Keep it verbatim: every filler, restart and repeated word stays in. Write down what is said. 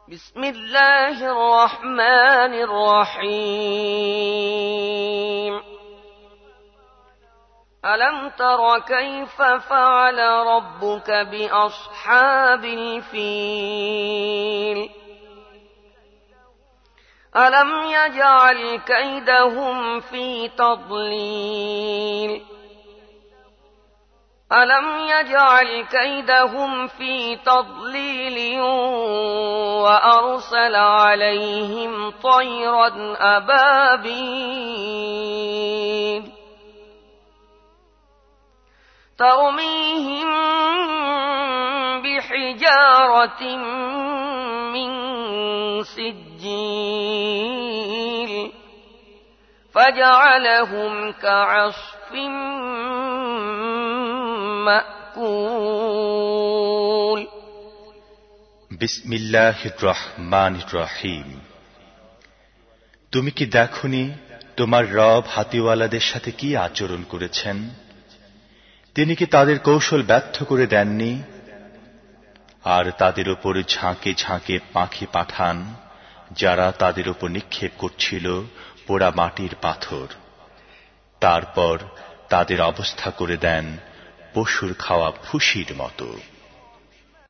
بسم الله الرحمن الرحيم ألم تر كيف فعل ربك بأصحاب الفيل ألم يجعل كيدهم في تضليل ألم يجعل كيدهم في تضليل وأرسل عليهم طيرا أبابيل ترميهم بحجارة من سجيل فجعلهم كعصف مأكول বিসমিল্লাহির রহমানির রহিম। তুমি কি দেখোনি তোমার রব হাতিওয়ালাদের সাথে কি আচরণ করেছেন? তিনি কি তাদের কৌশল ব্যর্থ করে দেননি? আর তাদের উপর ঝাঁকে ঝাঁকে পাখি পাঠান, যারা তাদের উপর নিক্ষেপ করছিল পোড়া মাটির পাথর। তারপর তাদের অবস্থা করে দেন পশুর খাওয়া ভুসির মতো।